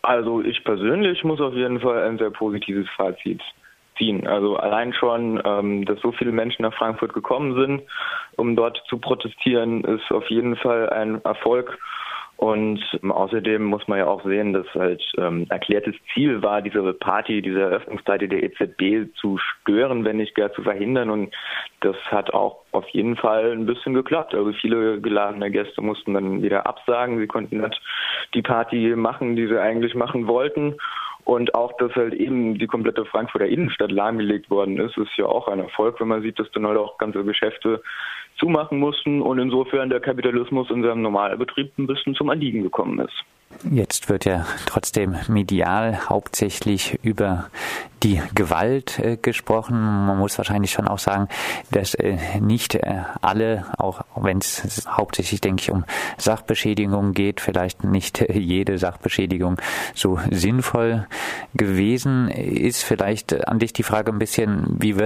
Also ich persönlich muss auf jeden Fall ein sehr positives Fazit ziehen. Also allein schon, dass so viele Menschen nach Frankfurt gekommen sind, um dort zu protestieren, ist auf jeden Fall ein Erfolg. Und außerdem muss man ja auch sehen, dass halt erklärtes Ziel war, diese Party, diese Eröffnungsparty der EZB zu stören, wenn nicht gar zu verhindern. Und das hat auch auf jeden Fall ein bisschen geklappt. Also viele geladene Gäste mussten dann wieder absagen. Sie konnten nicht die Party machen, die sie eigentlich machen wollten. Und auch, dass halt eben die komplette Frankfurter Innenstadt lahmgelegt worden ist ja auch ein Erfolg, wenn man sieht, dass dann halt auch ganze Geschäfte zumachen mussten und insofern der Kapitalismus in seinem Normalbetrieb ein bisschen zum Erliegen gekommen ist. Jetzt wird ja trotzdem medial hauptsächlich über die Gewalt gesprochen. Man muss wahrscheinlich schon auch sagen, dass nicht alle, auch wenn es hauptsächlich, denke ich, um Sachbeschädigung geht, vielleicht nicht jede Sachbeschädigung so sinnvoll gewesen ist. Vielleicht an dich die Frage ein bisschen, wie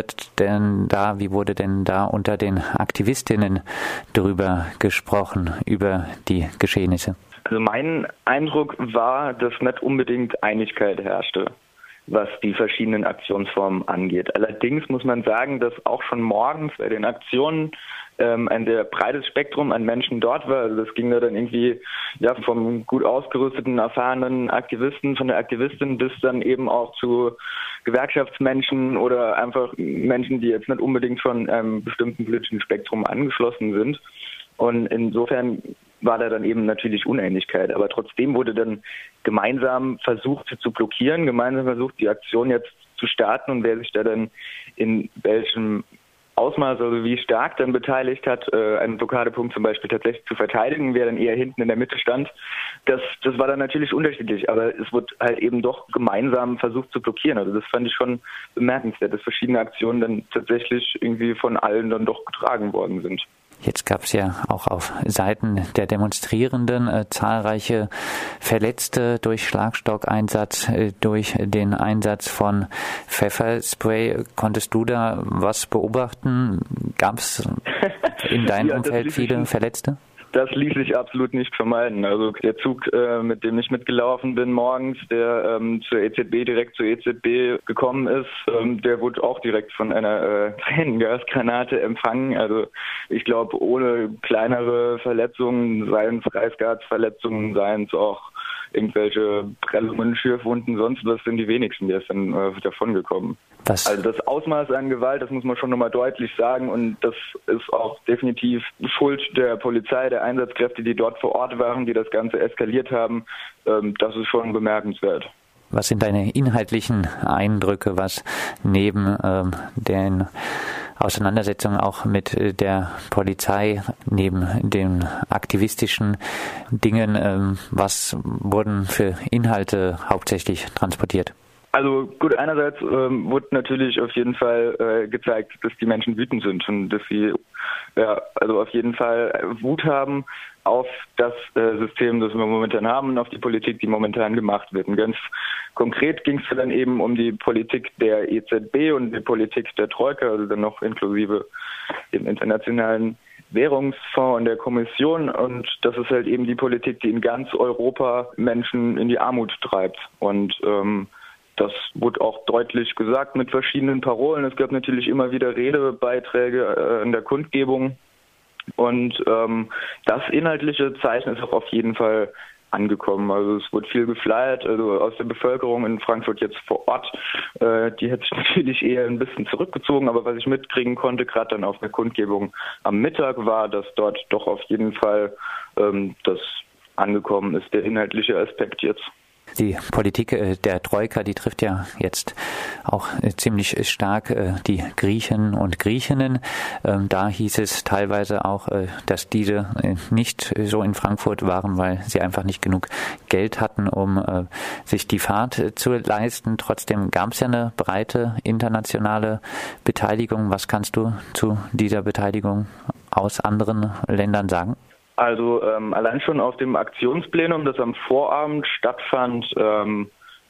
wurde denn da unter den Aktivistinnen drüber gesprochen, über die Geschehnisse? Also mein Eindruck war, dass nicht unbedingt Einigkeit herrschte, was die verschiedenen Aktionsformen angeht. Allerdings muss man sagen, dass auch schon morgens bei den Aktionen ein sehr breites Spektrum an Menschen dort war. Also das ging da dann irgendwie vom gut ausgerüsteten, erfahrenen Aktivisten, von der Aktivistin bis dann eben auch zu Gewerkschaftsmenschen oder einfach Menschen, die jetzt nicht unbedingt von einem bestimmten politischen Spektrum angeschlossen sind. Und insofern war da dann eben natürlich Uneinigkeit. Aber trotzdem wurde dann gemeinsam versucht, sie zu blockieren, gemeinsam versucht, die Aktion jetzt zu starten. Und wer sich da dann in welchem Ausmaß, also wie stark dann beteiligt hat, einen Blockadepunkt zum Beispiel tatsächlich zu verteidigen, wer dann eher hinten in der Mitte stand, das war dann natürlich unterschiedlich. Aber es wird halt eben doch gemeinsam versucht zu blockieren. Also das fand ich schon bemerkenswert, dass verschiedene Aktionen dann tatsächlich irgendwie von allen dann doch getragen worden sind. Jetzt gab es ja auch auf Seiten der Demonstrierenden zahlreiche Verletzte durch Schlagstockeinsatz, durch den Einsatz von Pfefferspray. Konntest du da was beobachten? Gab es in deinem Umfeld viele Verletzte? Das ließ sich absolut nicht vermeiden. Also der Zug, mit dem ich mitgelaufen bin morgens, der direkt zur EZB gekommen ist, der wurde auch direkt von einer Tränengasgranate empfangen. Also ich glaube, ohne kleinere Verletzungen, seien es Reißgasverletzungen, seien es auch irgendwelche Prellungen, Schürfwunden, sonst was, sind die wenigsten, die ist dann davongekommen. Also das Ausmaß an Gewalt, das muss man schon nochmal deutlich sagen, und das ist auch definitiv Schuld der Polizei, der Einsatzkräfte, die dort vor Ort waren, die das Ganze eskaliert haben. Das ist schon bemerkenswert. Was sind deine inhaltlichen Eindrücke, was neben den Auseinandersetzungen auch mit der Polizei, neben den aktivistischen Dingen, was wurden für Inhalte hauptsächlich transportiert? Also gut, einerseits wurde natürlich auf jeden Fall gezeigt, dass die Menschen wütend sind und dass sie auf jeden Fall Wut haben auf das System, das wir momentan haben und auf die Politik, die momentan gemacht wird. Und ganz konkret ging es dann eben um die Politik der EZB und die Politik der Troika, also dann noch inklusive dem Internationalen Währungsfonds und der Kommission, und das ist halt eben die Politik, die in ganz Europa Menschen in die Armut treibt. Und das wurde auch deutlich gesagt mit verschiedenen Parolen. Es gab natürlich immer wieder Redebeiträge in der Kundgebung. Und das inhaltliche Zeichen ist auch auf jeden Fall angekommen. Also es wurde viel geflyert, also aus der Bevölkerung in Frankfurt jetzt vor Ort. Die hat sich natürlich eher ein bisschen zurückgezogen, aber was ich mitkriegen konnte, gerade dann auf der Kundgebung am Mittag, war, dass dort doch auf jeden Fall das angekommen ist, der inhaltliche Aspekt jetzt. Die Politik der Troika, die trifft ja jetzt auch ziemlich stark die Griechen und Griechinnen. Da hieß es teilweise auch, dass diese nicht so in Frankfurt waren, weil sie einfach nicht genug Geld hatten, um sich die Fahrt zu leisten. Trotzdem gab es ja eine breite internationale Beteiligung. Was kannst du zu dieser Beteiligung aus anderen Ländern sagen? Also allein schon auf dem Aktionsplenum, das am Vorabend stattfand,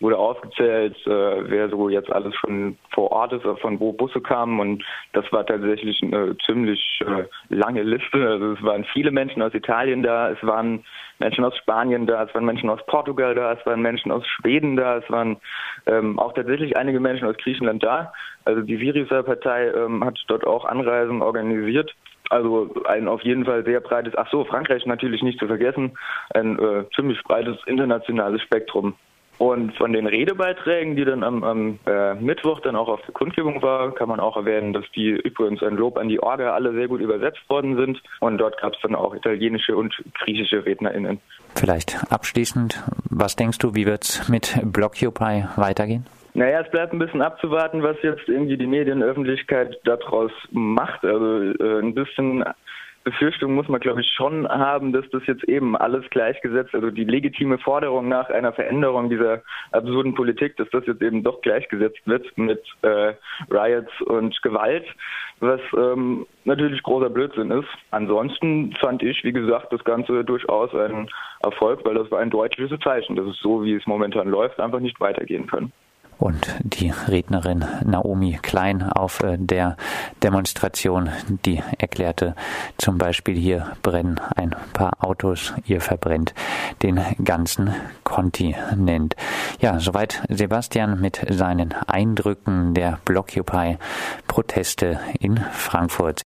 wurde aufgezählt, wer so jetzt alles schon vor Ort ist, von wo Busse kamen, und das war tatsächlich eine ziemlich lange Liste. Also es waren viele Menschen aus Italien da, es waren Menschen aus Spanien da, es waren Menschen aus Portugal da, es waren Menschen aus Schweden da, es waren auch tatsächlich einige Menschen aus Griechenland da. Also die Syriza-Partei hat dort auch Anreisen organisiert. Also ein auf jeden Fall sehr breites, Frankreich natürlich nicht zu vergessen, ein ziemlich breites internationales Spektrum. Und von den Redebeiträgen, die dann am Mittwoch dann auch auf der Kundgebung war, kann man auch erwähnen, dass die übrigens ein Lob an die Orga alle sehr gut übersetzt worden sind. Und dort gab es dann auch italienische und griechische RednerInnen. Vielleicht abschließend, was denkst du, wie wird es mit Blockupy weitergehen? Naja, es bleibt ein bisschen abzuwarten, was jetzt irgendwie die Medienöffentlichkeit daraus macht. Also ein bisschen Befürchtung muss man, glaube ich, schon haben, dass das jetzt eben alles gleichgesetzt, also die legitime Forderung nach einer Veränderung dieser absurden Politik, dass das jetzt eben doch gleichgesetzt wird mit Riots und Gewalt, was natürlich großer Blödsinn ist. Ansonsten fand ich, wie gesagt, das Ganze durchaus ein Erfolg, weil das war ein deutliches Zeichen, dass es so, wie es momentan läuft, einfach nicht weitergehen kann. Und die Rednerin Naomi Klein auf der Demonstration, die erklärte zum Beispiel, hier brennen ein paar Autos, ihr verbrennt den ganzen Kontinent. Ja, soweit Sebastian mit seinen Eindrücken der Blockupy-Proteste in Frankfurt.